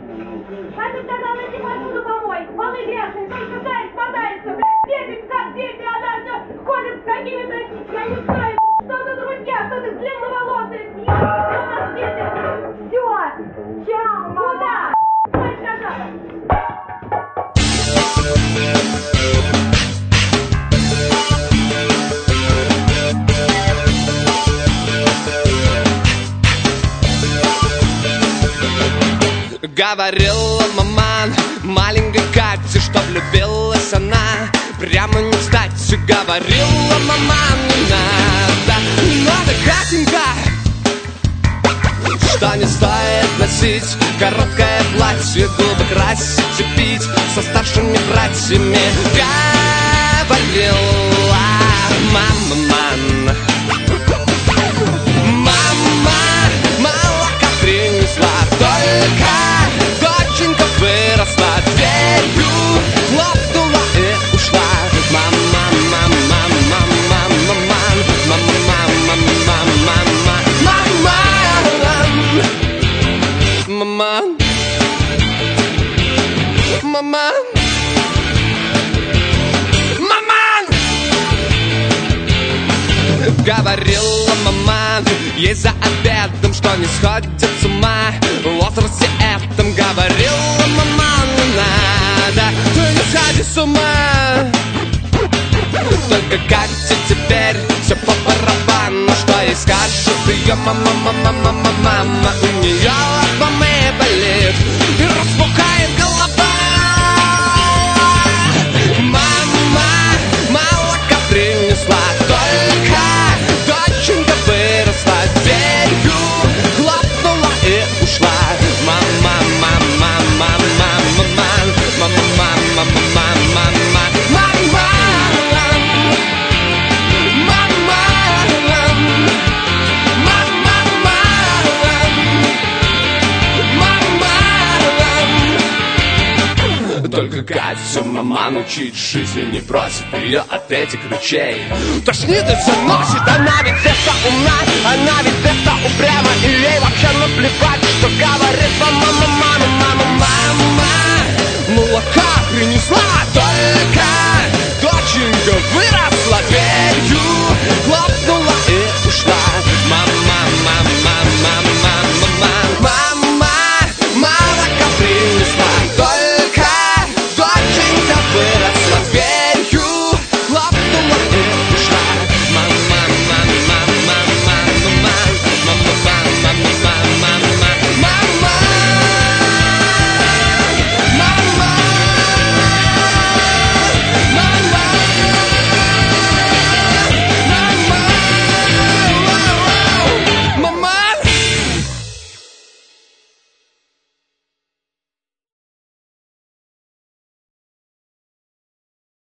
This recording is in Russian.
А ты сказал идти посуду помой. Полы грязные, только Гарик мотается, блядь, бегает как дети, она все ходит с какими-то, я не знаю, что за друзья, что ты длинноволосые, что на свете. Все, чао, куда? Стой, сказала. Говорила маман маленькой Кате, что влюбилась она прямо не кстати. Говорила маман, не надо, Катенька, что не стоит носить короткое платье, губы красить и пить со старшими братьями. Говорила мама. Молока принесла, только доченька выросла, дверью хлопнула и ушла. Мама. Говорила мама ей за обедом, что не сходит с ума в возрасте этом. Говорила мама, не надо, ты не сходи с ума. Только Кате теперь все по барабану, что ей скажет ее мама. У нее от мамы болит и распухает голова. Мама молока принесла, только доченька выросла, дверью хлопнула и ушла. Мама. Только Катю мама учить жизни, не просит ее от этих речей. Тошнит и все носит, она ведь это умна, она ведь это упряма, и ей вообще наплевать, что говорит мама.